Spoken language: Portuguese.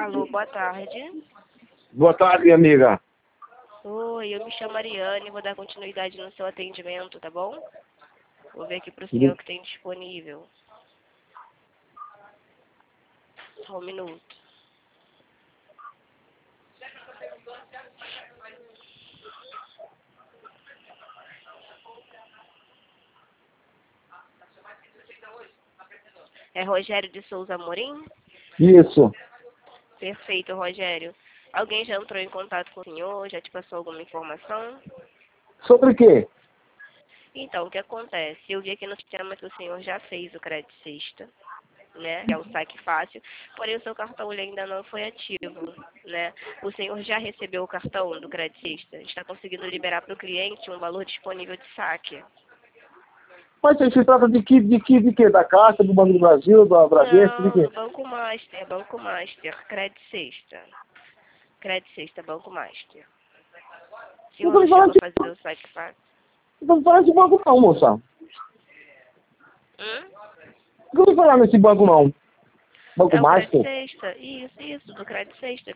Alô, boa tarde. Boa tarde, amiga. Oi, eu me chamo Ariane, vou dar continuidade no seu atendimento, tá bom? Vou ver aqui pro senhor que tem disponível. Só um minuto. É Rogério de Souza Amorim? Isso. Perfeito, Rogério. Alguém já entrou em contato com o senhor? Já te passou alguma informação? Sobre o quê? Então, o que acontece? Eu vi aqui no sistema que o senhor já fez o crédito sexta, né? Que é o saque fácil, porém o seu cartão ele ainda não foi ativo, né? O senhor já recebeu o cartão do crédito sexta? Está conseguindo liberar para o cliente um valor disponível de saque? Mas se trata de quê? Da Caixa, do Banco do Brasil, da Bradesco, de Não, quê? do Banco Master, crédito sexta. Crédito sexta, Banco Master. O Não senhor estou não me falando chegou a de, fazer o saque fácil? não tô me falando de banco não, moça. Não Hum? estou me falando nesse banco não. Banco É o crédito Master? sexta? Isso, do crédito sexta.